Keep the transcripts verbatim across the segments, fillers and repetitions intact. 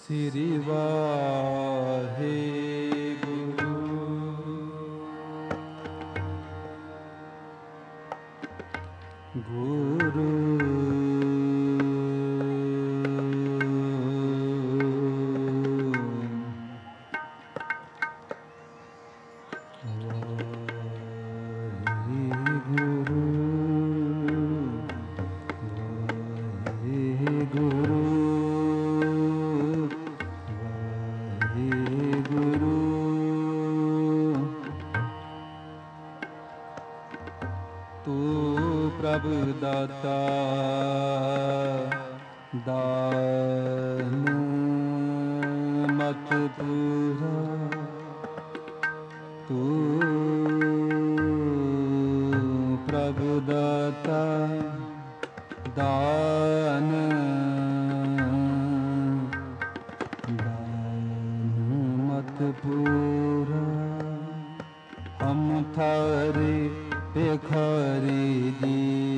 श्री वाहे गुरु गुरु प्रभु दाता दान मत पूरा तू प्रभु दाता दान दान मत पूरा हम थारे भिखारी जी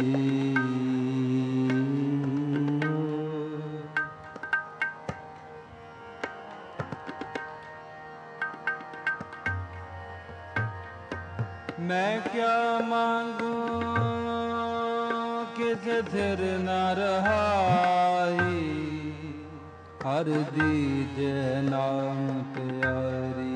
मैं क्या मांगू किस थिर न रहाई हर दीजे नाम प्यारी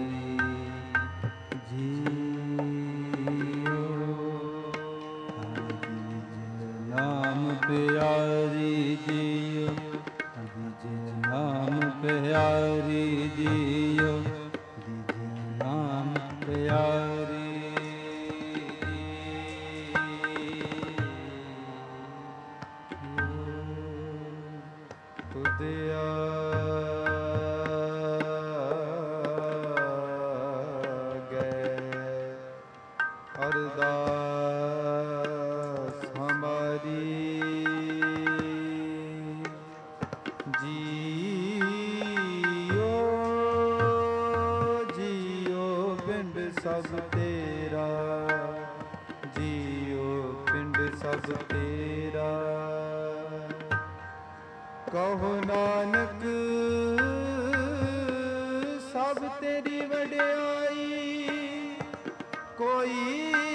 प्यारी जियो दीजे नाम प्यारी जियो दीजे नाम प्यारी तुदिया गए अरदास हमारी जियो जियो पिंड सब तेरा जियो पिंड सब तेरा कहो नानक सब तेरी वड्याई कोई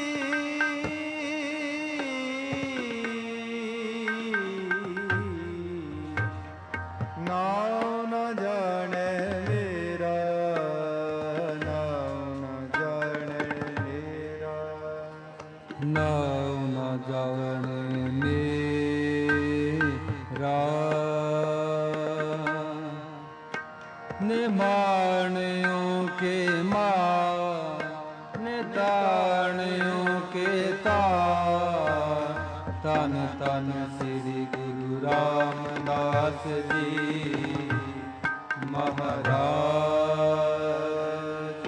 नाम न जाने मेरा नाम न जाने मेरा नाम न जाने मेरा निमाणियों के मां निताणियों के तार तन तन श्री गुरु रामदास जी महाराज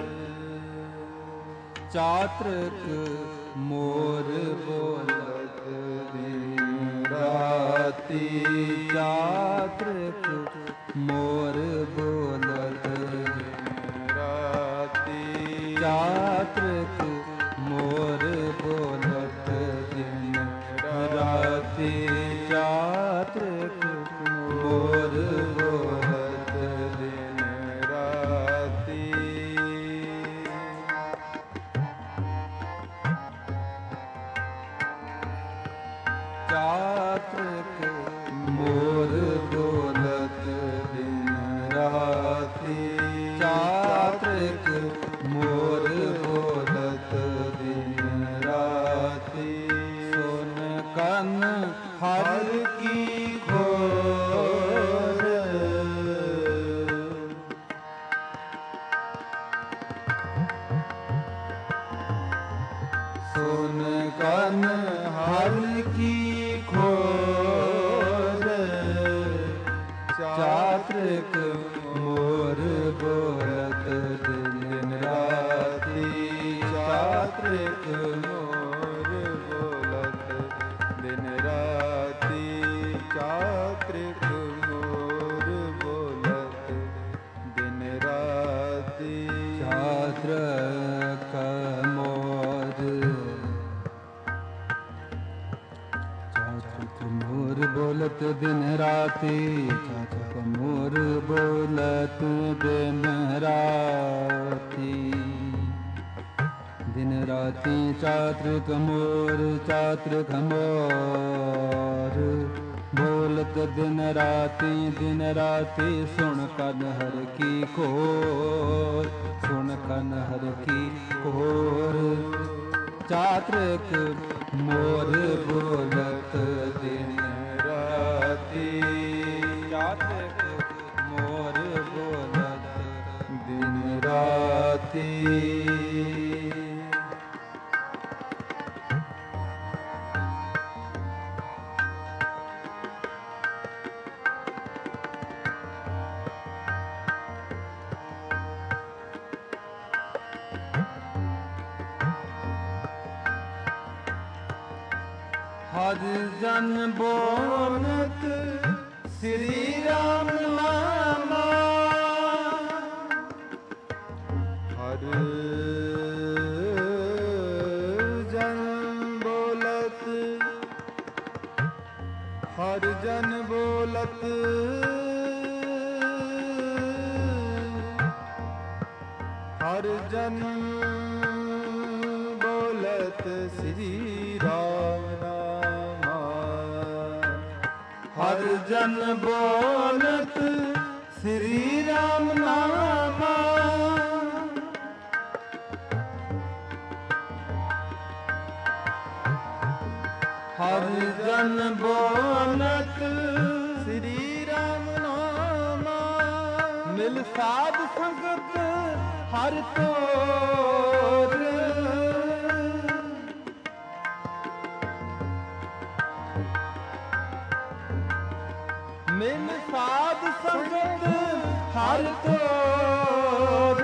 चात्रक मोर बोलत दिन राती चात्रक मोर बोलत दिन राती चात्रक मोर बोलत दिन राती चात्रक मोर बोलत दिन राती चात्रक मोर बोलत दिन राती चात्रक मोर बोलत दिन राती सुन कन हर की खोर सुन कन हर की खोर चात्रक मोर बोलत दिन राती चात्रक मोर बोलत दिन राती चात्रक मोर बोलत दिन राती चात्रक मोर चात्रक मोर बोलत दिन राती चात्रक मोर बोल बोलत दिन राती। दिन राती चातृक मोर चातृक मोर बोलत दिन राती दिन राती सुन कन हर की खोर सुन कन हर की खोर। चातृक मोर बोलत दिन राती चातृक मोर बोलत दिन राती। हर जन बोलत श्री राम नामा। हर जन बोलत हर जन बोलत हर जन बोलत श्री राम नामा। हर जन बोलत श्री राम नामा। हर जन बोलत श्री राम नामा। मिल साध संगत हर तोर। मिल साध संगत हर तोर।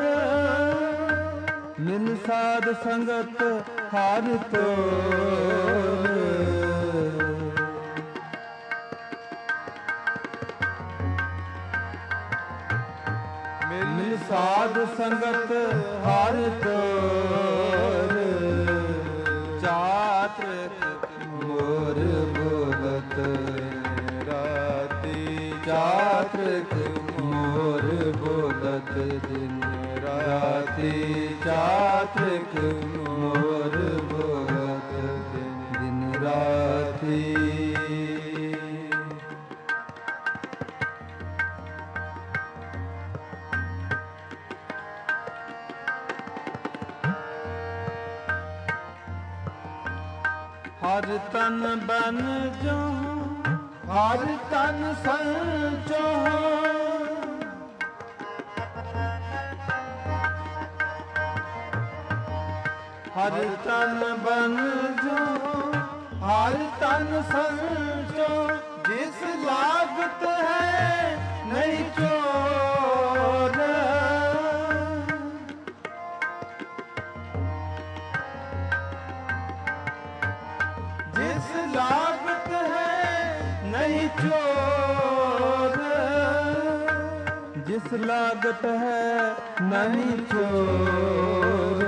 मिल साध संगत हर तोर। मिल साध संगत हर तोर। चातृक मोर बोलत राती चातृक मोर बोलत दिन राती चातृक मोर बोलत दिन राती। हर तन बन जो हर तन संचो। हर तन बन जो हर तन संचो। जिस लागत है नहीं चोर। जिस लागत है नहीं चोर। जिस लागत है नहीं चोर।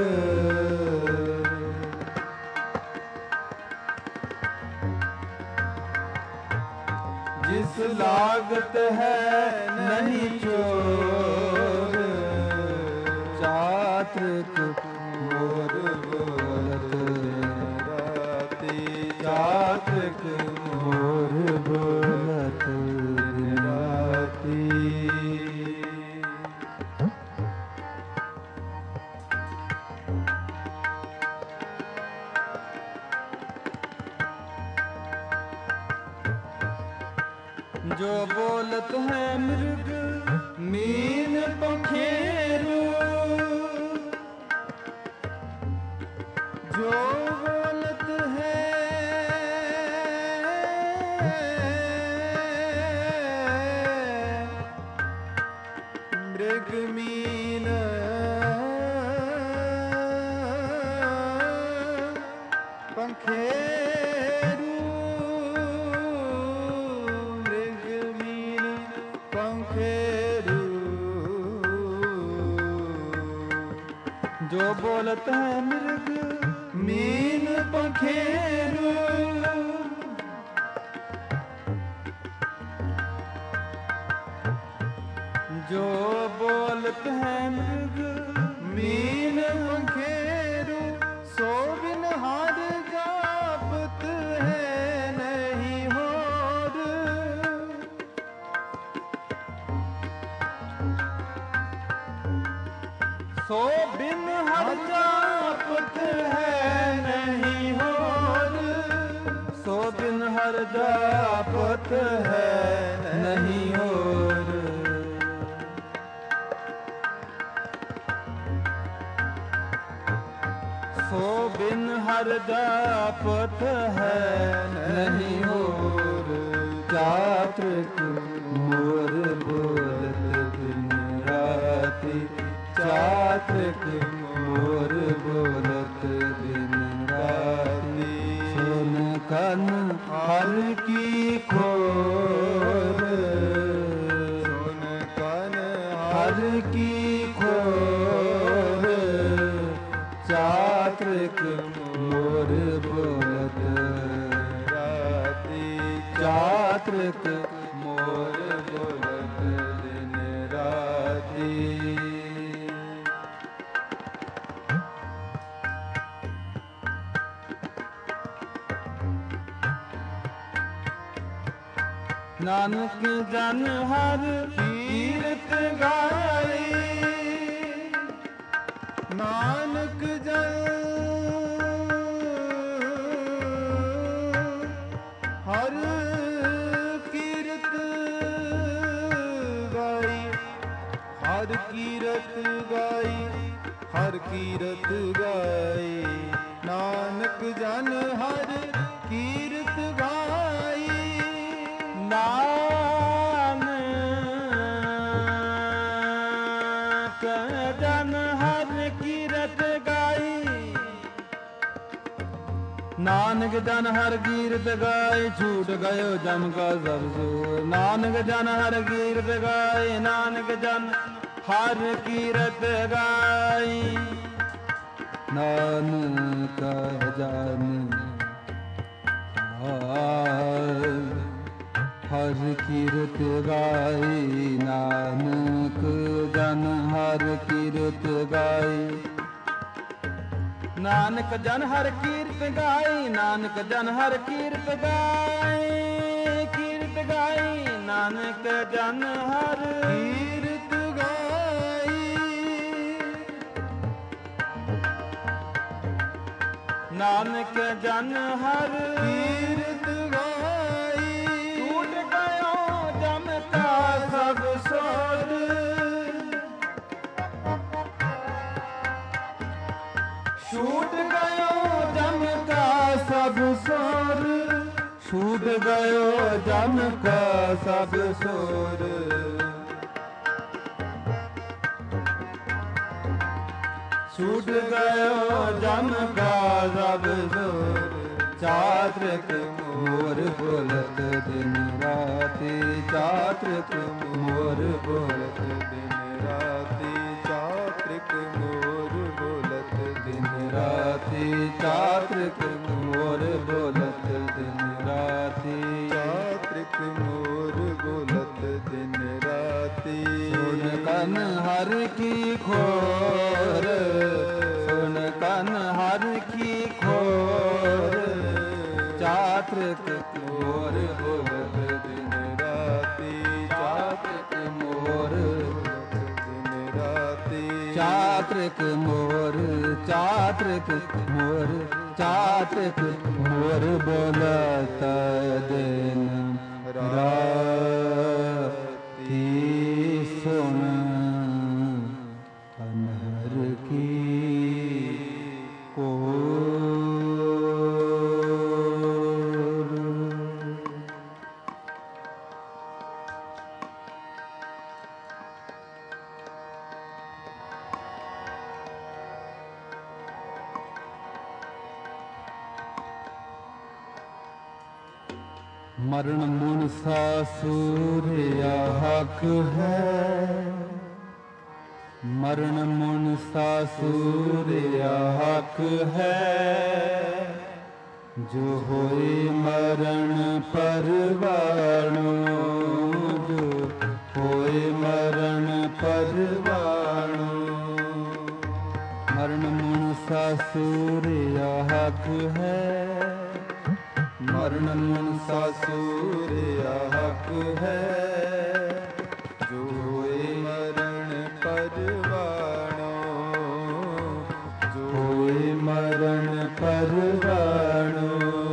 जिस लागत है नहीं चोर। चातृक मोर बोलत राती चातृक मोर बोलत राती। जो बोलत है मृग मीन पखेरु। जो बोलत है मृग मीन पंखेरु। मृग मीन पंखेरु। जो बोलत है मृग मीन पंखेरु। जो बोलत है मृग मीन पंखेरु, सो बिन हार जापत है नहीं होर। सो बिन हर जापत है नहीं होर, सो बिन हर जापत है नहीं होर। सो बिन हर जापत है नहीं होर। चातृक मोर बोलत दिन राति, चातृक मोर बोलत दिन राति। सुन कन हर की खोर, सुन कन हर की खोर। चातृक मोर बोलत राति, चातृक मोर बोलत दिन राति। नानक जन हर कीरत गाई, नानक जन हर कीरत गाई, हर कीरत गाई, हर कीरत गाई। नानक जन हर कीरत गाई, नानक जन हर कीरत गाई। नानक जन हर कीरत गाए, छूट गयो जम का सब जोर। नानक जन हर कीरत गाए, नानक जन हर कीरत गाई। नानक जन हर कीरत गाई, नानक जन हर कीरत गाई। नानक जन हर कीरत गाई, नानक जन हर कीरत गाई, कीरत गाई। नानक जन हर कीरत गाई, नानक जन हर कीरत गाई। टूट गयो जम का सब सोर, छूट गयो जम का सब सोर, छूट गयो जम का सब सोर। छूट गयो जम का सब सोर। चातृक मोर बोलत दिन राति, चातृक मोर बोलत दिन राति। चातृक मोर बोलत दिन राति, चातृक मोर बोलत दिन राति। चातृक मोर बोलत दिन राति। सुन कन हर की खोर, सुन कन हर की खोर। चातृक मोर बोलत दिन राति, चातृक मोर दिन राति। चातृक मोर, चातृक मोर, चातृक मोर बोलत दिन राति। सुन अनहर की मरण मुनसा सूर्या हक है, मरण मुनसा सूर्या हक है। जो होए मरण परवाणो, जो होए ਹੋਏ ਮਰਨ ਪਰਵਾਣੋ। ਮਰਨ ਮਨੁਸਾ ਸੂਰਿਆ ਹੱਕ ਹੈ, ਮਰਨ ਮਨੁਸਾ ਸੂਰਿਆ ਹੱਕ ਹੈ। ਜੋ ਹੋਏ ਮਰਨ ਪਰਵਾਣੋ, ਜੋ ਹੋਏ ਮਰਨ ਪਰਵਾਣੋ।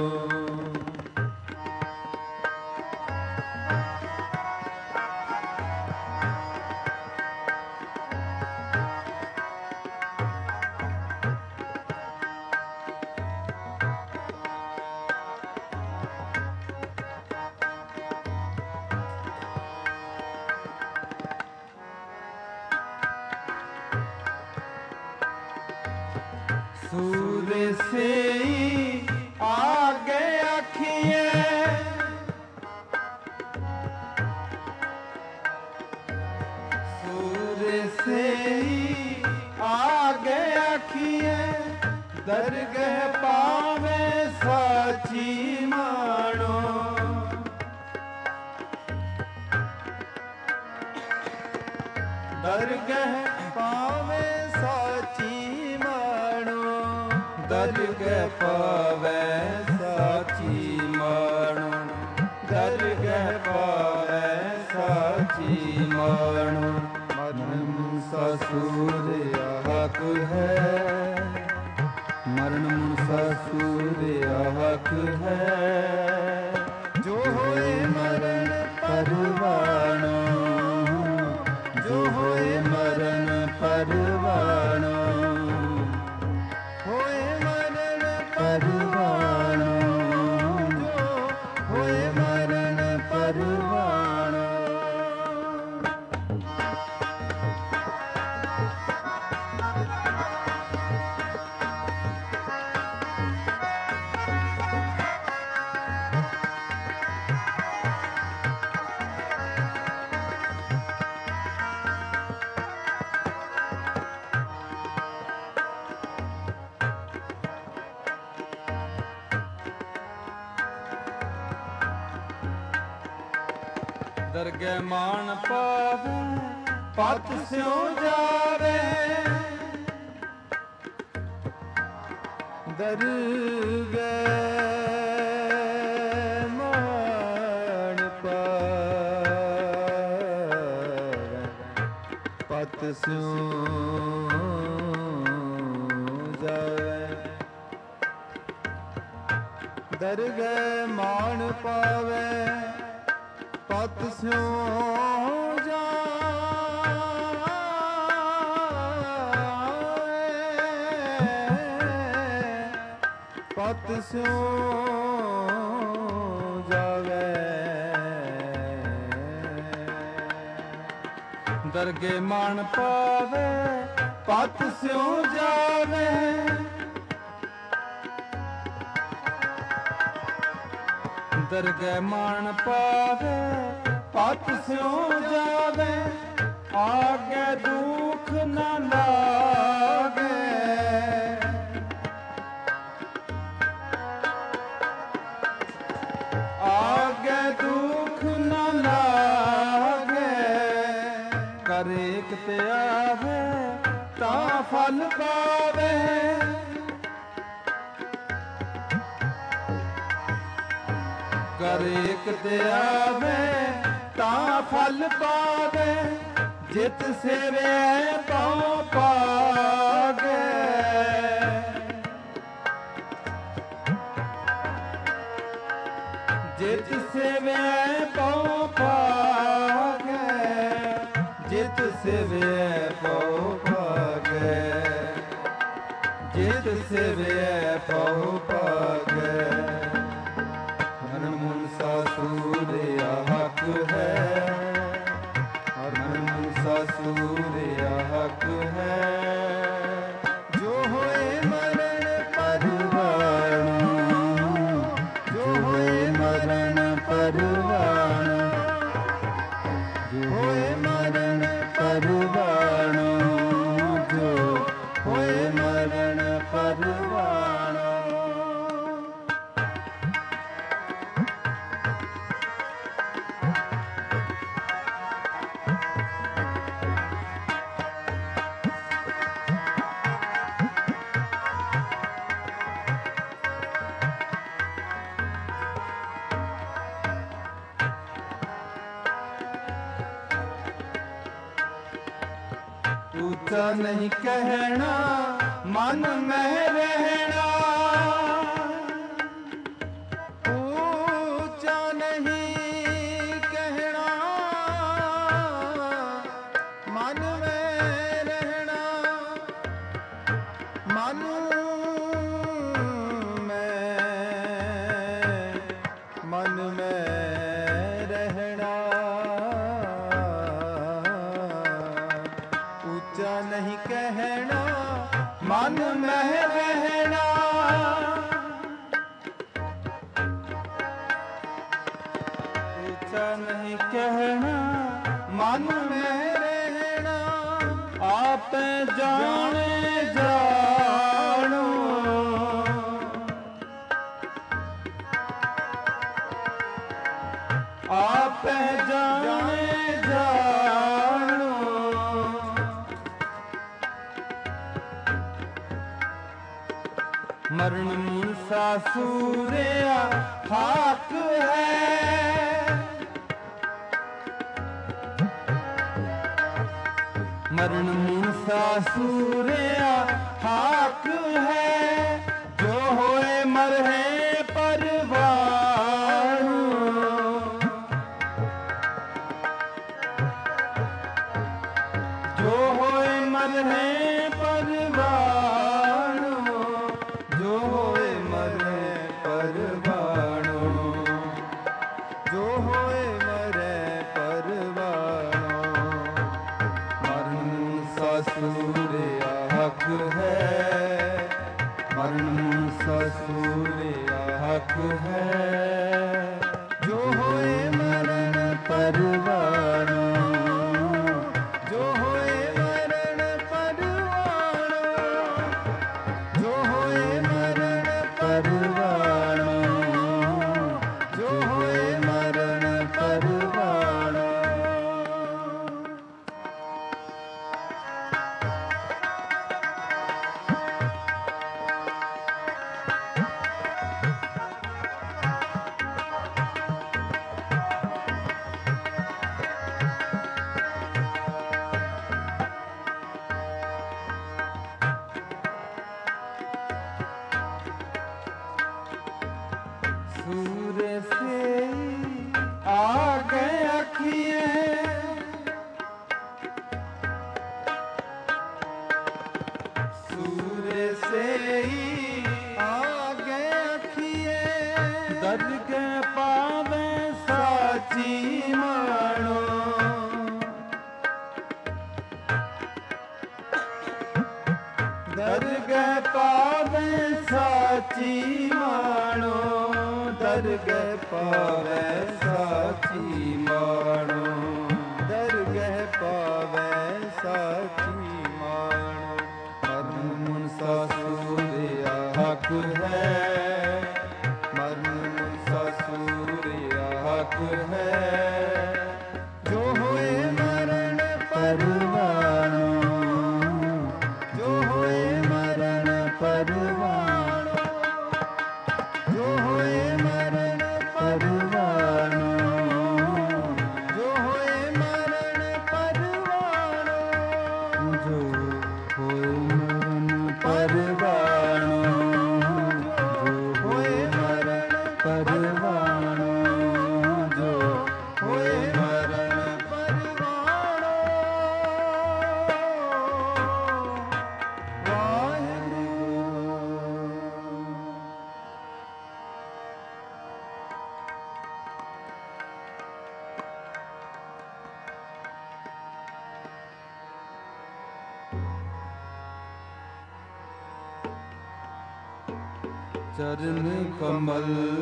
ਸੂਰੇ ਸੇ ਆਗੇ ਆਖੀਏ, ਸੂਰੇ ਸੇ ਆਗੇ ਆਖੀਏ। ਦਰਗਹ ਪਾਵੇ ਸਾਚੀ ਮਾਣੋ, ਦਰਗਹ ਪਾਵੇ ਸਾਚੀ ਮਾਣੋ। ਦਰਗਹ ਪਾਵੇ ਸਾਚੀ ਮਾਣੋ, ਦਰਗਹ ਪਾਵੇ ਸਾਚੀ ਮਾਣੋ। ਮਰਨ ਮਨੁਸਾ ਸੂਰਿਆ ਹੱਕ ਹੈ, ਮਰਨ ਮਨੁਸਾ ਸੂਰਿਆ ਹੱਕ ਹੈ। ਜੋ ਹੋਏ ਮਰਨ ਪਰਵਾਣੋ, ਜੋ ਹੋਏ ਮਰਨ ਪਰਵਾਣੋ। ਹੋਏ ਮਰਨ ਪਰਵਾਣੋ, ਜੋ ਹੋਏ ਮਰਨ ਪਰਵਾਣੋ। ਦਰਗਹਿ ਮਾਣ ਪਾਵੇ ਪਤ ਸਿਉ ਜਾਵੇ, ਦਰਗਹਿ ਮਾਣ ਪਾਵੇ ਪਤ ਸਿਉ ਜਾਵੇ। ਦਰਗਹਿ ਮਾਣ ਪਾਵੇ ਪਤ ਸਿਉ ਜਾਵੇ। ਪਤ ਸਿਉ ਜਾਵੇ। ਦਰਗਹਿ ਮਾਣ ਪਾਵੇ ਪਤ ਸਿਉ ਜਾਵੇ। ਦਰਗਹਿ ਮਾਣ ਪਾਵੇ ਪਤ ਸਿਉ ਜਾਵੇ। ਆਗੇ ਦੁਖ ਨ ਲਾਗੇ, ਆਗੇ ਦੁਖ ਨ ਲਾਗੇ। ਕਰ ਏਕ ਤੇ ਆਵੇ ਤਾਂ ਫਲ ਪਾਵੇ। ਕਰ ਏਕ ਤੇ ਆਵੇ ਤਾਂ ਫਲ ਪਾਵੇ। ਜਿਤ ਸੇਵੇ ਪਉ ਪਾਗੇ, ਜਿਤ ਸੇਵੇ ਪਉ ਪਾਗੇ। ਜਿਤ ਸੇਵੇ ਪਉ ਪਾਗੇ, ਜਿਤ ਸੇਵੇ ਪਉ ਪਾਗੇ। ਮਰਨ ਮਨੁਸਾ ਸੂਰਿਆ ਹੱਕ ਹੈ, ਮਰਨ ਮਨੁਸਾ ਸੂਰਿਆ ਹੱਕ ਹੈ। ਜੋ ਹੋਏ ਮਰਨ ਪਰਵਾਣੋ, ਜੋ ਹੋਏ ਮਰਨ ਪਰਵਾਣੋ। ਹੋਏ ਮਰਨ ਪਰਵਾਣੋ, ਜੋ ਹੋਏ ਮਰਨ ਪਰਵਾਣੋ। ऊंचा नहीं कहना मन में रहना, ऊंचा नहीं कहना मन में रहना, मन में मन में रहना, ऊंचा नहीं कहना मन में रहना, ऊंचा नहीं कहना मन में रहना, आप जाने जानो, आप जाने जानो, मरण मूसा सूर्या हाक है, मरण मूसा सूर्या हाक है, जो होए मरहे परवाणु, जो होए मरहे परवाणु, जो होए मरे परवाणु, जो होए मरे परवाणु, मरण ससुरिया हक है, मरण ससुरिया हक है, जो होए मरण परवाणु, जो होए मरण परवाणु, जो होए मरण परवाणु, जो होए मरण परवाणु। सूर्य से आगे अखिए, सूर्य से आगे अखिए, दर्द के पावे साची मानो, दर्द के पावे साची मानो, दरगह पावे साची मानो, दरगह पावे साची मानो, मरण ससुरिया हक है, मरण ससुरिया हक है, जो होए मरण परवाणु, जो होए मरण परवाणु, जो होए मरण परवाणु, जो होए मरण परवाणु, जो होए मरण परवाणु, जो होए मरण परवाणु, जो होए मरण परवाणु। वाहिगुरू। चरण कमल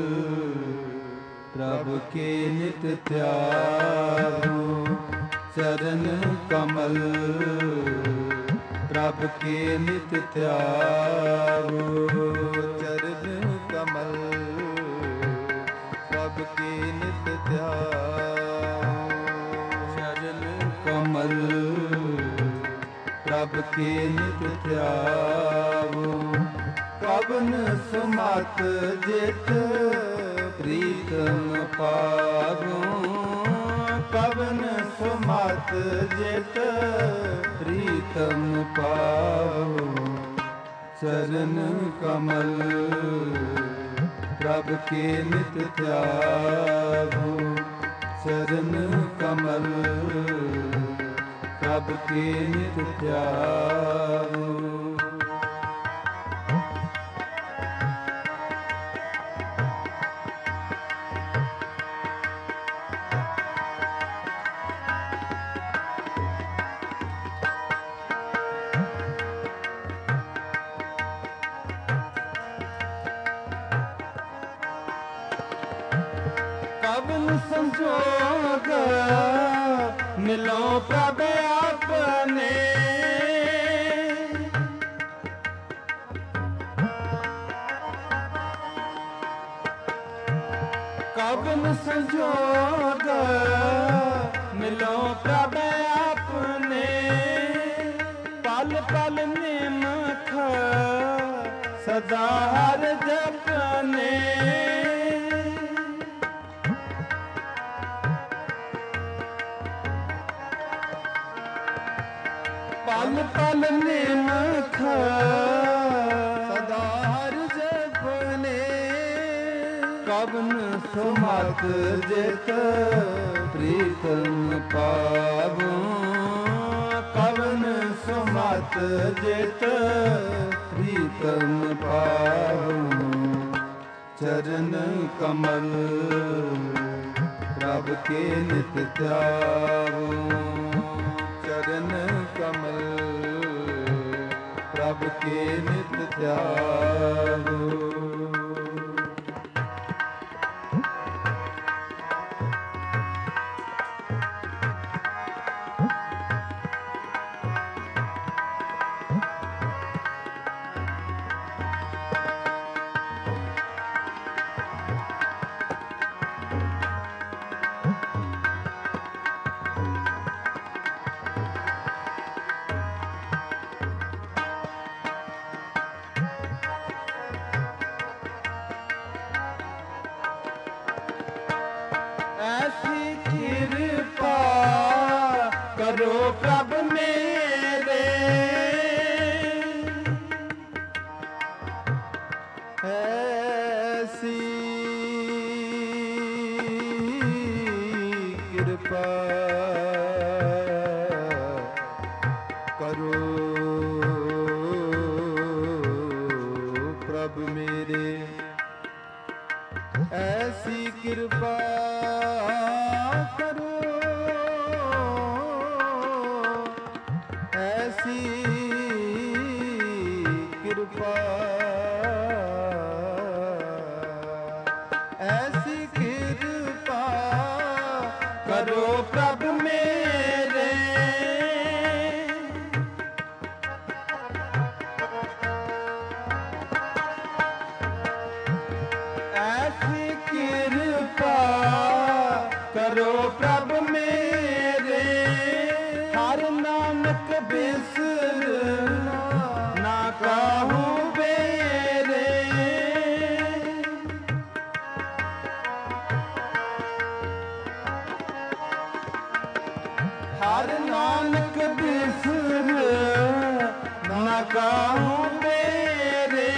प्रभु के नित त्यागो, चरण कमल प्रभु के नित त्यागो, चरण कमल प्रभु के नित त्यागो, चरण कमल प्रभु के नित त्यागो, कवन सुमत जित प्रीतम पागो, ਕਵਨ ਸੁਮਤ ਜਿਤ ਪ੍ਰੀਤਮ ਪਾਵੋ ਚਰਨ ਕਮਲ ਪ੍ਰਭ ਕੇ ਨਿਤ ਧਿਆਵੋ ਚਰਨ ਕਮਲ ਪ੍ਰਭ ਕੇ ਨਿਤ ਧਿਆਵੋ। ਕਵਨ ਸੰਜੋਗ ਮਿਲੋ ਪ੍ਰਭ ਆਪਣੇ ਕਵਨ ਸੰਜੋਗ ਮਿਲੋ ਪ੍ਰਭ ਆਪਣੇ ਪਲ ਪਲ ਨਿਮਖ ਸਦਾ ਹਰ ਜਪਨੇ ਪਲ ਪਲ ਨਿਮਖ ਸਦਾ ਹਰ ਜਪਨੇ ਕਵਨ ਸੁਮਤ ਜਿਤ ਪ੍ਰੀਤਮ ਪਾਵੋ ਕਵਨ ਸੁਮਤ ਜਿਤ ਪ੍ਰੀਤਮ ਪਾਵੋ ਚਰਨ ਕਮਲ ਪ੍ਰਭ ਕੇ ਨਿਤ ਧਿਆਵੋ ਚਰਨ ਕਮਲ ਪ੍ਰਭ ਕੇ ਨਿਤ ਧਿਆਵੋ। ਐਸੀ ਕਿਰਪਾ ਕਰੋ ਪ੍ਰਭ ਮੇਰੇ ਐਸੀ ਕਿਰਪਾ ਕਰੋ ਪ੍ਰਭ ਮੇਰੇ ਐਸੀ ਕਿਰਪਾ ਕਰੋ ਐਸੀ ਕਿਰਪਾ ਐਸੀ ਕਿਰਪਾ ਕਰੋ ਪ੍ਰਭ ਮੇਰੇ ਐਸੀ ਕਿਰਪਾ ਕਰੋ ਪ੍ਰਭ ਮੇਰੇ ਹਰ ਨਾਨਕ ਬਿਸਰਨਾ ਨਾ ਕਾਹੂ ਬੇਰੇ ਹਰ ਨਾਨਕ ਬਿਸਰ ਨਾ ਕਾਹੂ ਬੇਰੇ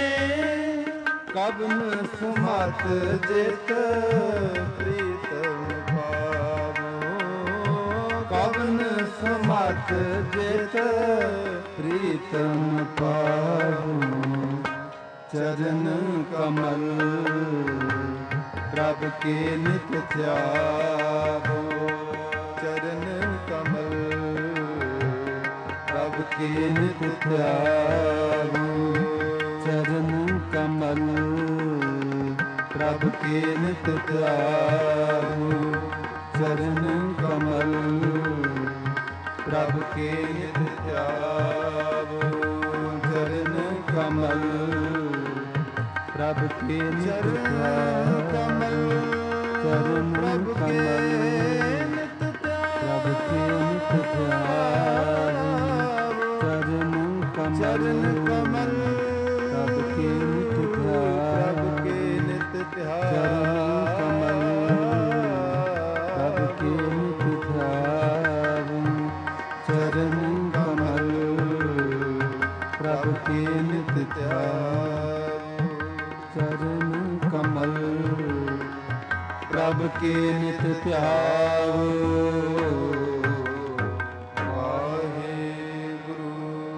ਕਵਨ ਸੁਮਤ ਜਿਤ ਪ੍ਰੀਤਮ ਪਾਵੋ ਕਵਨ ਸੁਮਤ ਜਿਤ ਪ੍ਰੀਤਮ ਪਾਵੋ ਚਰਨ ਕਮਲ ਪ੍ਰਭ ਕੇ ਨਿਤ ਧਿਆਵੋ ਚਰਨ ਕਮਲ ਪ੍ਰਭ ਕੇ ਨਿਤ ਧਿਆਵੋ ਚਰਨ ਕਮਲ ਪ੍ਰਭ ਕੇ ਨਿਤ ਧਿਆਵੋ ਚਰਨ ਕਮਲ ਪ੍ਰਭ ਕੇ ਨਿਤ ਧਿਆਵੋ ਚਰਨ ਕਮਲ ਪ੍ਰਭ ਕੇ ਨਿਤ ਧਿਆਵੋ ਚਰਨ ਕਮਲ ਪ੍ਰਭ ਕੇ ਨਿਤ ਧਿਆਵੋ ਚਰਨ ਕਮਲ ਚਰਨ ਕਮਲ ਪ੍ਰਭ ਕੇ ਨਿਤ ਧਿਆਵੋ ਪ੍ਰਭ ਕੇ ਨਿਤ ਧਿਆਵੋ ਚਰਨ ਕਮਲ ਪ੍ਰਭ ਕੇ ਨਿਤ ਧਿਆਵੋ के नित ध्यावो। चरण कमल प्रभ के नित ध्यावो। वाहेगुरु।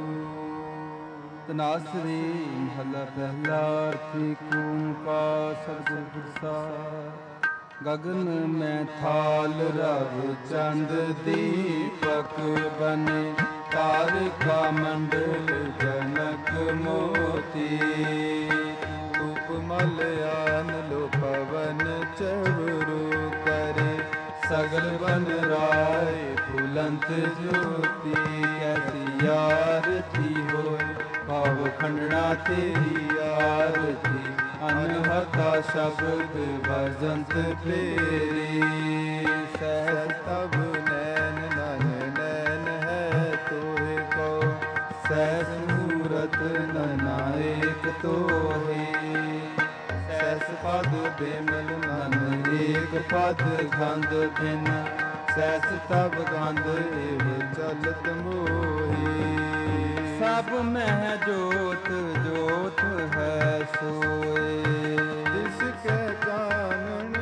तनासरी महला पहला। एक ओंकार सतਿਗੁਰ ਪ੍ਰਸਾਦਿ। गगन में थाल रव चंद दीपक बने। तारका मंडल जनक मोती। उपमल आन लो पवन चवरु करे। सगल बन राय फुलंत ज्योति। कैसी आरती होय भाव खंडना तेरी आरती। अनहता शब्द भजंत फेरी। सहस तब नैन नन नैन है तोहे को। सहस मूरत ननाएक तोहे। सहस पद बिमल मन एक पद गंध भिन। सहस तब गंध एव चलत मोही। सब में जोत जोत है सोए। जिसके जानन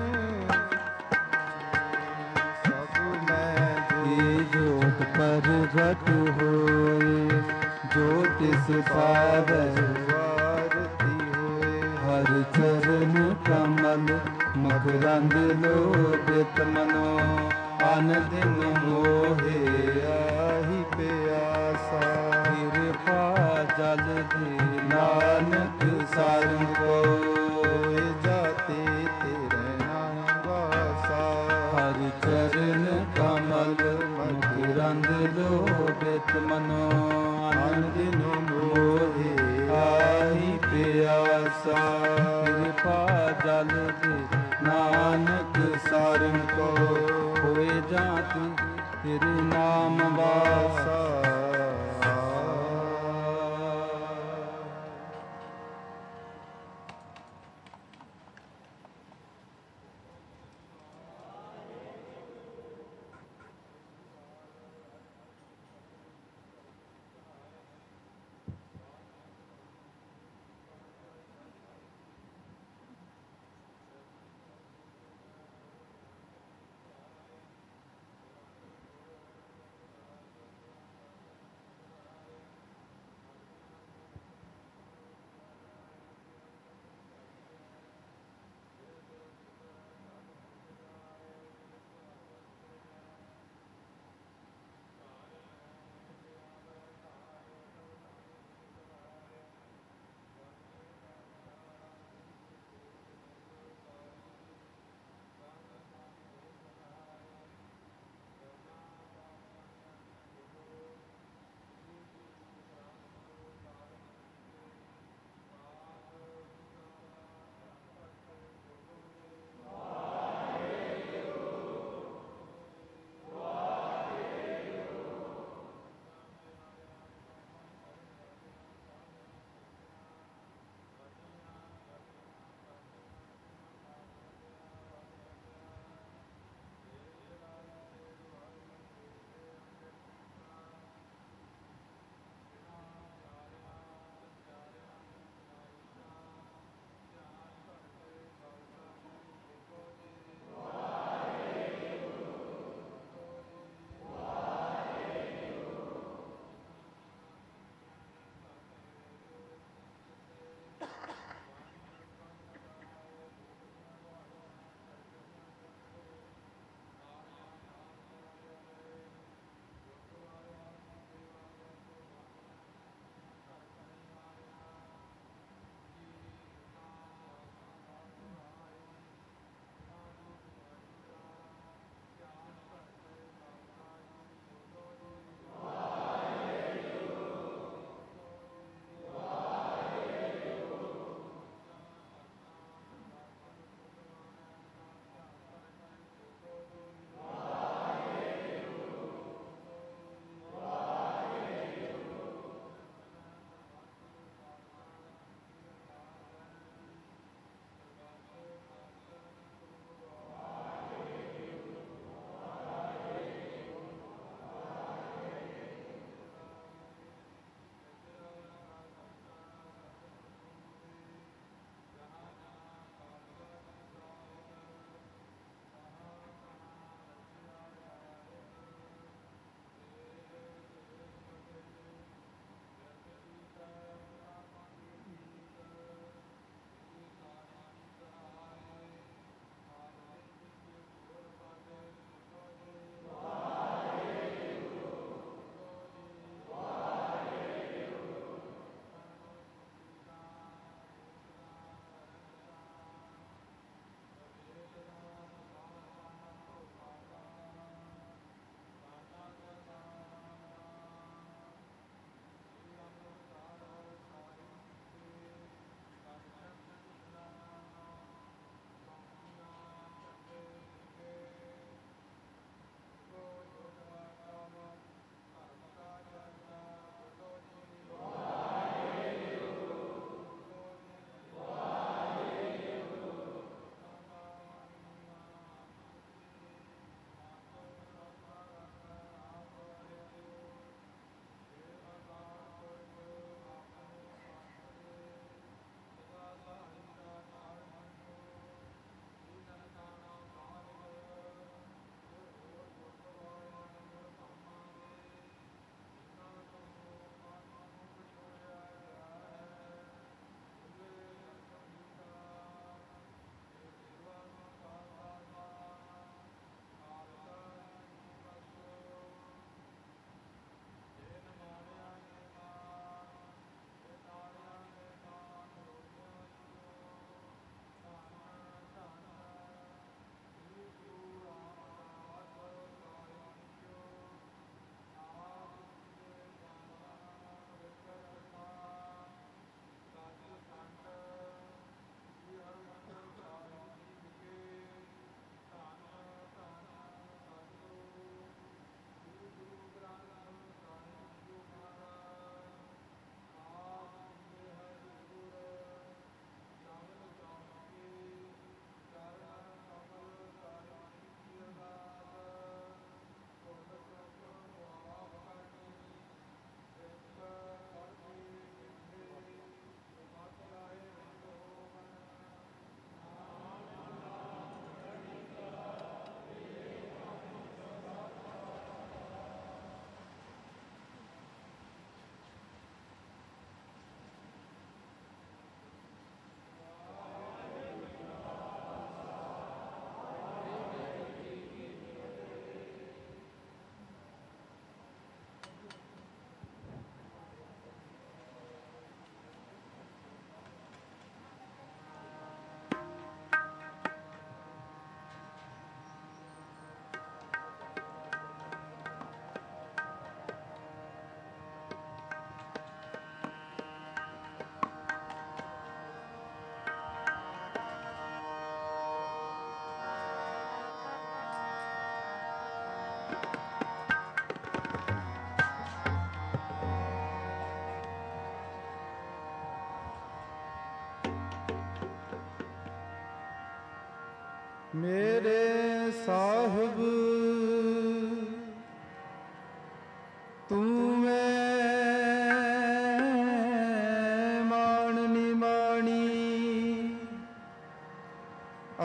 सब में जोत प्रगट होए। ज्योतिष पावै आरती होए। हर चरण कमल मकरंद लोभित मनो। अन दिन मोहे आहि प्यासा। कृपा जल दे नानक सारंग को। जाते तेरे नाम वासा। हर चरण कमल मकरंद लोभित मनो। अन दिन मोहे आहि प्यासा। कृपा जल दे नानक सारंग को। होए जाति तेरे नाम वासा।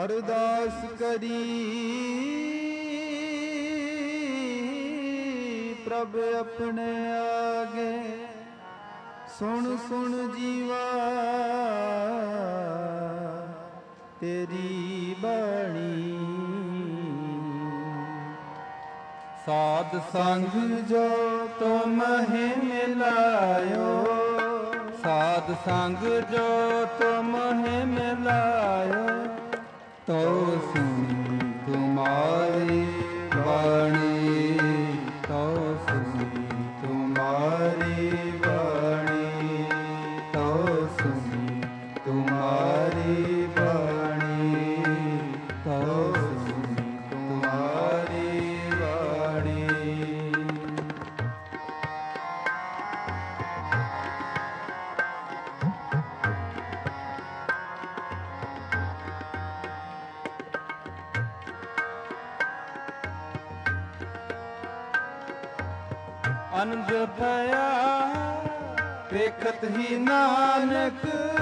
ਅਰਦਾਸ ਕਰੀ ਪ੍ਰਭ ਆਪਣੇ ਆਗੇ। ਸੁਣ ਸੁਣ ਜੀਵਾ ਤੇਰੀ ਬਾਣੀ। ਸਾਧ ਸੰਗ ਜੋ ਤੁਮਹਿ ਮਿਲਾਇਓ, ਸਾਧ ਸੰਗ ਜੋ ਤੁਮਹਿ ਮਿਲਾਇਓ, ਤੋ ਸੁਣੀ ਤੁਮਾਰੀ ਬਾਣੀ, ਤੋ ਸੁਣੀ ਤੁਮਾਰੀ ਬਾਣੀ, ਤੋ ਸੁਣੀ ਤੁਮਾਰੀ ਬਾਣੀ, ਤੋ ਸੁਣੀ ਤੁਮਾਰੀ ਬਾਣੀ। ਅਨੰਦ ਭਇਆ ਵੇਖਤ ਹੀ ਨਾਨਕ,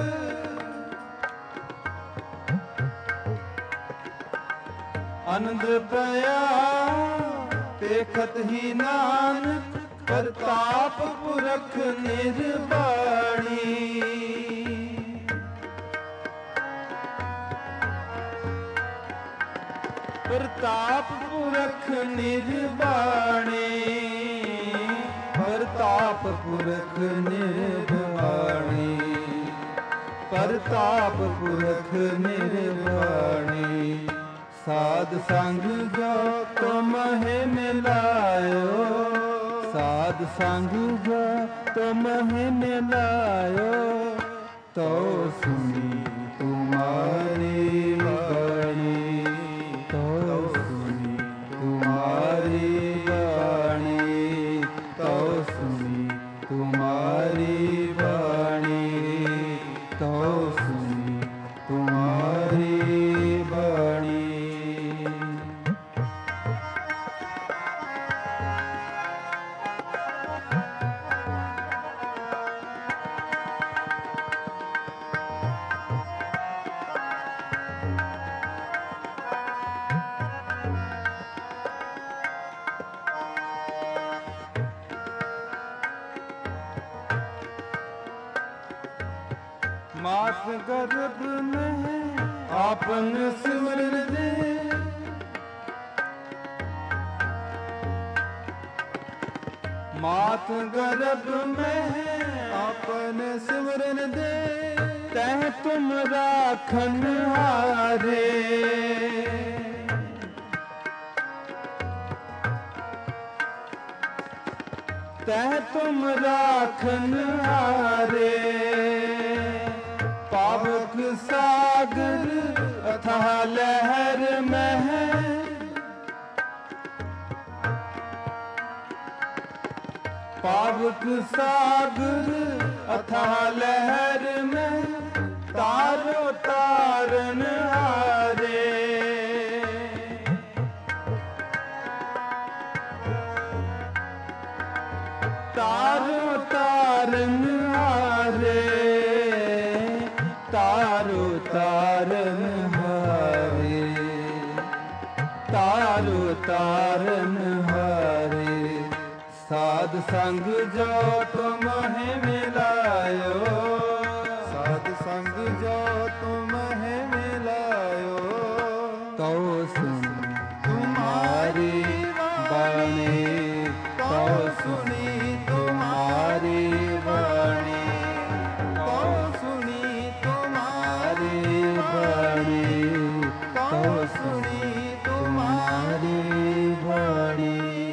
ਅਨੰਦ ਭਇਆ ਵੇਖਤ ਹੀ ਨਾਨਕ, ਪ੍ਰਤਾਪ ਪੁਰਖ ਨਿਰਬਾਣੀ। ਪ੍ਰਤਾਪ ਪੁਰਖ ਨਿਰਬਾਣੀ, ਪ੍ਰਤਾਪ ਪੁਰਖ ਨਿਰਬਾਣੀ, ਪ੍ਰਤਾਪ ਪੁਰਖ ਨਿਰਬਾਣੀ। ਸਾਧ ਸੰਗ ਜੋ ਤੁਮਹਿ ਮਿਲਾਇਓ, ਸਾਧ ਸੰਗ ਜੋ ਤੁਮਹਿ ਮਿਲਾਇਓ, ਤੋ ਸੁਣੀ ਤੁਮਾਰੀ ਬਾਣੀ, ਤੋ ਸੁਣੀ ਤੁਮਾਰੀ ਬਾਣੀ, ਤੋ ਸੁਣੀ ਤੁਮਾਰੀ ਬਾਣੀ, ਤੋ ਸੁਣੀ ਤੁਮਾਰੀ ਬਾਣੀ। मात गर्भ में आपन सिमरन दे, मात गर्भ में आपन सिमरन दे, तह तुम राखन हारे। तह तुम राखन हारे, पावक सागर अथाह लहर में, पावक सागर अथाह लहर में, तारो तारन हारे। तारो तारन हारे, तारो तारन हारे, तारो तारन हारे। साध संग जो तुमहि मिलायो, साध संग जो तुमहि मिलायो, तो सुन तुम्हारी बाणी, तो सुनी तुम्हारी बाणी, तो सुनी तुम्हारी बाणी, तो सुनी तुम्हारी बाणी।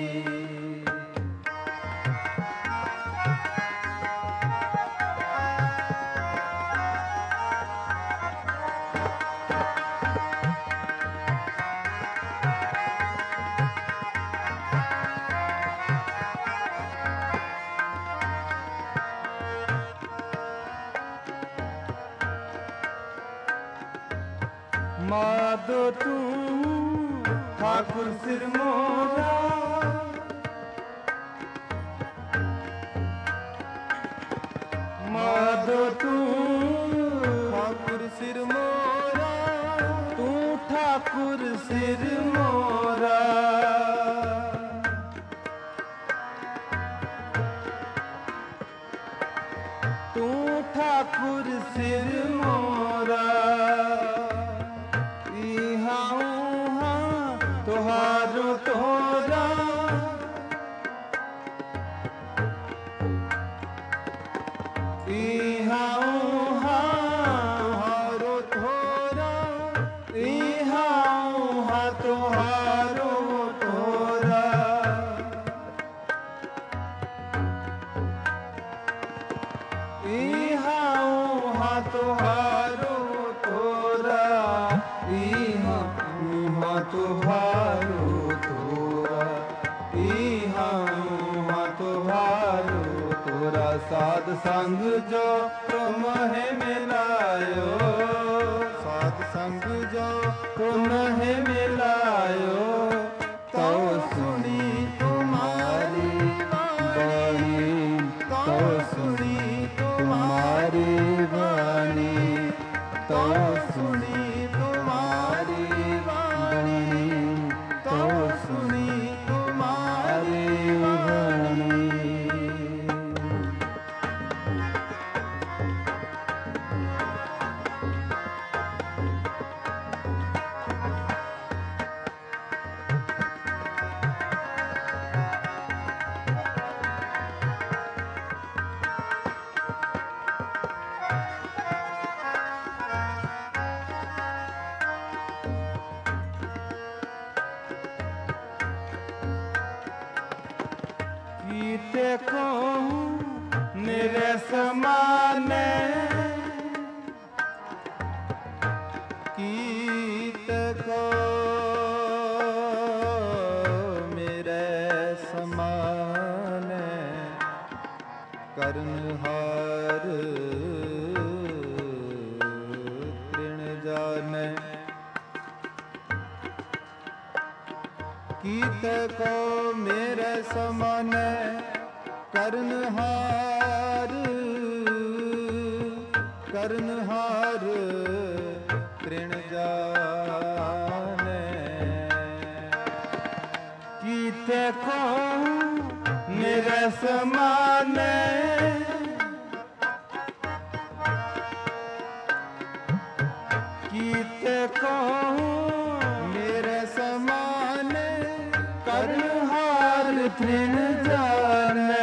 माधो तू ठाकुर सिर मोरा, माधो तू ठाकुर सिर मोरा, तू ठाकुर सिर मोरा। तू ठाकुर सिर मोरा, इहा उहा तुहारो तोरा। इहा उहा तुहारो तोरा, इहा उहा तुहारो तोरा। इहा उहा तुहारो तोरा, इहा उहा तुहारो तोरा, इहा उहा तुहारो तोरा। साध संग जो तुम्हें मिलायो, साध संग जो तुम्हें मिलायो, तो सुनी तुम्हारी वाणी, तो सुनी तुम्हारी वाणी, तो सुनी तुम्हारी वाणी, तो सुनी तुम्हारी वाणी। कीते को मेरे समाने, कीते को मेरे समाने, करनहार तृण जाने। कीते को मेरे समान करनहार, करनहार तृण जाने। कीते को मेरे समान, कीते को मेरे समान करनहार तृण जाने।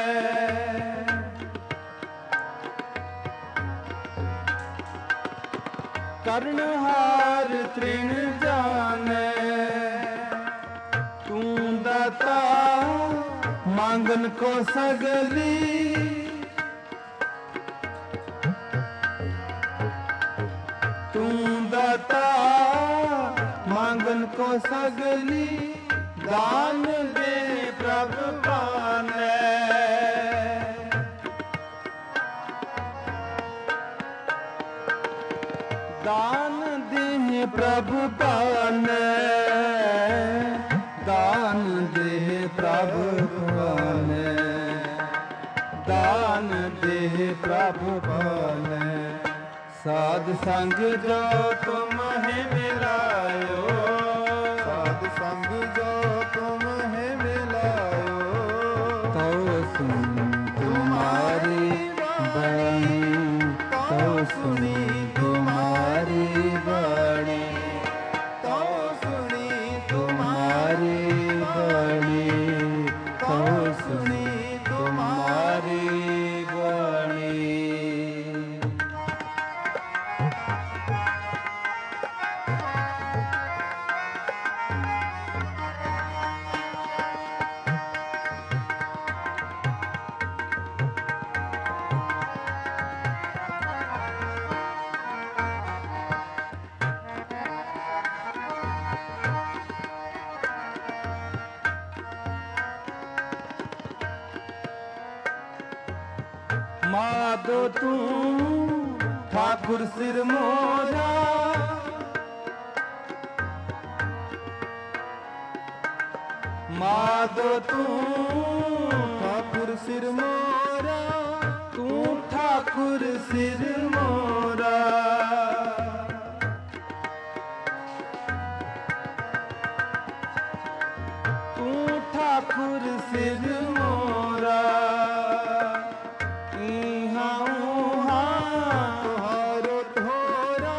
करनहार तृण जाने। तू दाता मांगन को सगली, तू दाता मांगन को सगली, दान दे प्रभु पाने। दान दे प्रभु पाने, दान दे प्रभु पाने, दान दे प्रभु पाने। साध संग जो तुम्हें मिलायो, साध संग जो तुम्हें मिलायो, तो सुन तुम्हारी वाणी, तो सुनी तुम्हारी वाणी, तो सुनी तुम्हारी वाणी, तो सुनी तुम्हारी वाणी। माधो तू ठाकुर सिर मोरा, माधो तू ठाकुर सिर मोरा, तू ठाकुर सिर मोरा। सिर मोरा, इहा उहा तोहारो थोरा,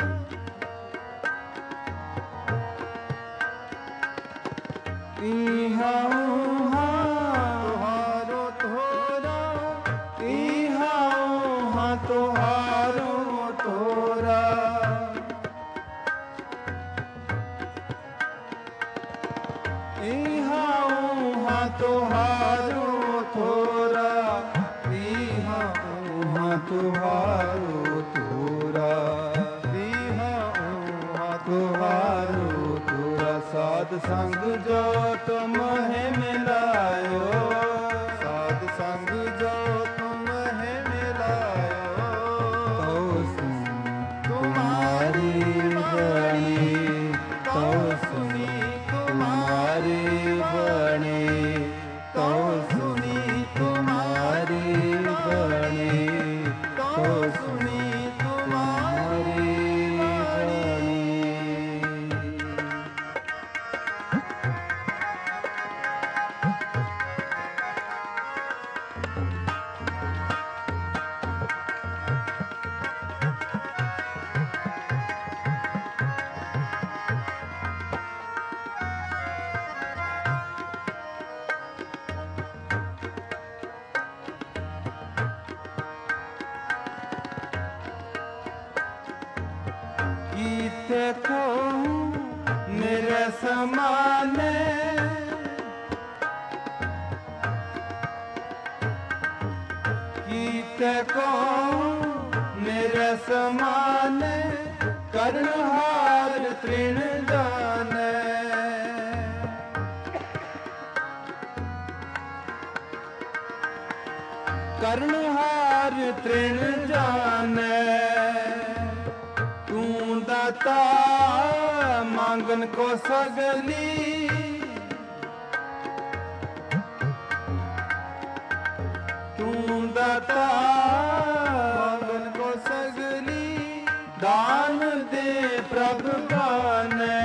इहा उहा तोहारो थोरा, इहा उहा तोहारो थोरा। इहा उहा तोहारो थोरा, इहा उहा तोहारो थोरा, इहा उहा तोहारो थोरा। साध संग जो तुम्हें मिलायो, साध संग जो तुम्हें मिलायो, तो सुन तुम्हारी वाणी, तो सुनी तुम्हारी वाणी, तो सुनी तुम्हारी वाणी, तो सुनी तुम्हारी वाणी। कीते कहूँ मेरे समाने, कीते कहूँ मेरे समाने, कर्णहार तृण जाने। कर्णहार तृण जाने, तू दाता मांगन को सगली, तू दाता मांगन को सगली, दान दे प्रभु गाने।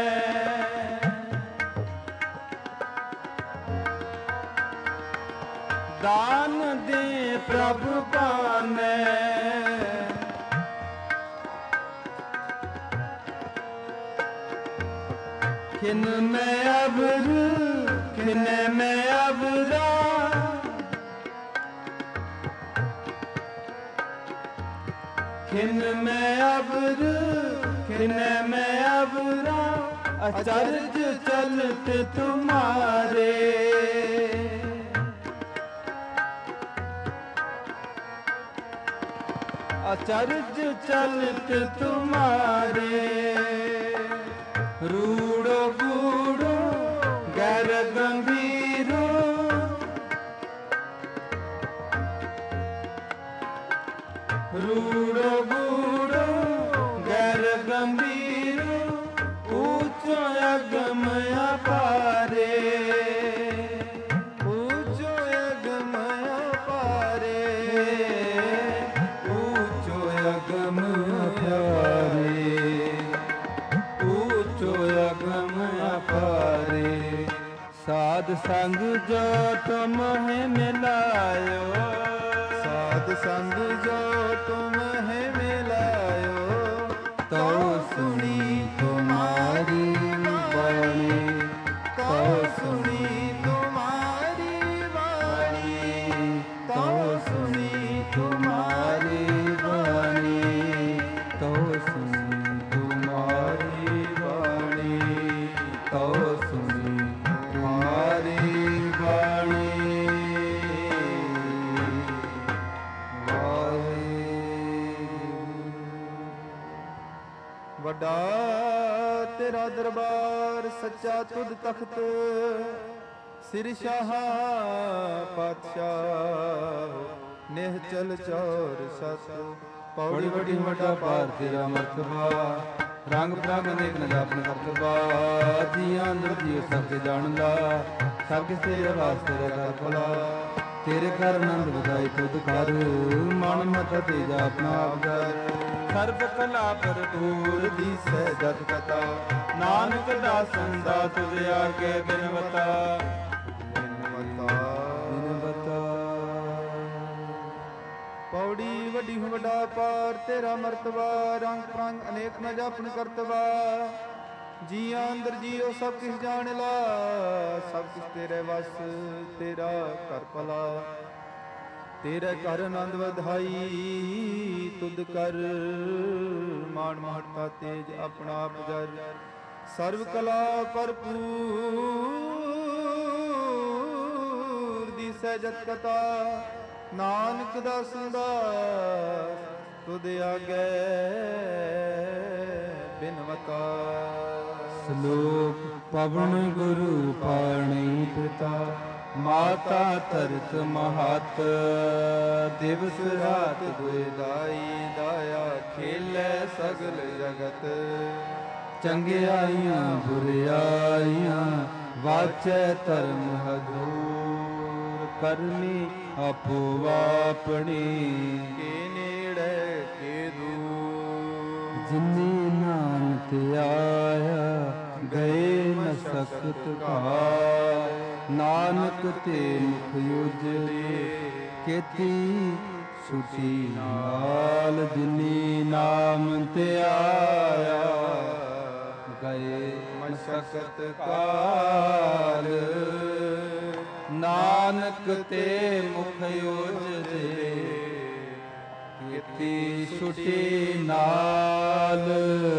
दान दे प्रभु पाने, खिन में अबर खिन में अबरा, खिन में अबर खिन में अबरा, अचरज चलत तुम्हारे। अचरज चलत तुम्हारे, रूड़ो बूढ़ो गैर गंभीरो, रूड़ो बूढ़ो गैर गंभीरो, ऊंचो अगम अपारे, ऊंचो अगम अपारे, ऊंचो अगम अपारे, ऊंचो अगम अपारे। साध संग जो तुम्हें मिलायो, साध संग जो तुम्हें मिलायो, तो सुनी तुम्हारी वाणी, तो सुनी तुम्हारी वाणी, तो सुनी तुम्हारी वाणी, तो सुनी तुम्हारी वाणी, तो सुनी तुम्हारी वाणी। वड्डा तेरा दरबार सच्चा तुद तख्त, सिर शाह पातशाह नेह चल चौर सत। पौड़ी बड़ी वड्डा पार तेरा मर्तबा, रंग बिरंग अनेक न जापन करतबा। जियां अंदर जियो सबके जानदा, सब किस तेरा रास तेरा कर भला। तेरे घर नंद बधाई खुद कर, मन मत तेजा अपना आप कर। सर्व कला भरपूर दिसै जत कथा, नानक दासन दा तुझ आगे बिनवता। ਪੌੜੀ ਵੱਡੀ ਵੱਡਾ ਪਾਰ ਤੇਰਾ ਮਰਤਬਾ, ਰੰਗ ਪ੍ਰੰਗ ਅਨੇਕ ਨ ਜਾਪਨ ਕਰਤਬਾ। ਜੀਆਂ ਅੰਦਰ ਜੀਓ ਸਭ ਕਿਛ ਜਾਣ ਲਾ, ਸਭ ਕਿਛ ਤੇਰੇ ਵਸ ਤੇਰਾ ਘਰ ਭਲਾ। ਤੇਰੇ ਘਰ ਆਨੰਦ ਵਧਾਈ ਤੁਧ ਕਰ, ਮਾਣ ਮਹੱਤਤਾ ਤੇਜ ਆਪਣਾ ਆਪ ਜਰ। ਸਰਵ ਕਲਾ ਭਰਪੂਰ ਦਿਸੈ ਜਤ ਕਥਾ, ਨਾਨਕ ਦਾਸਾਂ ਦਾ ਤੁਧ ਆਗੇ ਬਿਨਵਤਾ। ਸ਼ਲੋਕ ਪਵਨ ਗੁਰੂ ਪਾਣੀ ਪਿਤਾ, ਮਾਤਾ ਧਰਤ ਮਹਤ। ਦਿਵਸ ਰਾਤ ਦੁਇ ਦਾਈ ਦਾਇਆ, ਖੇਲੇ ਸਗਲ ਜਗਤ। ਚੰਗਿਆਈਆਂ ਬੁਰਿਆਈਆਂ, ਵਾਚੈ ਧਰਮ ਹਦੂਰ। ਕਰਨੀ ਆਪੋ ਆਪਣੀ, ਕੇ ਨੇੜੇ ਕੇ ਦੂਰ। ਜਿਨੀ ਨਾਨਕ ਆਇਆ, ਗਏ ਨ ਸਕਤ ਘਾਇ। ਨਾਨਕ ਤੇ ਮੁਖ ਉਜਲੇ, ਕੀਤੀ ਛੁਟੀ ਨਾਲ। ਜਿਨੀ ਨਾਮ ਤੇ ਆਇਆ, ਗਏ ਮਸਕਤ ਕਾਲ। ਨਾਨਕ ਤੇ ਮੁਖ ਉਜਲੇ, ਕੀਤੀ ਛੁਟੀ ਨਾਲ।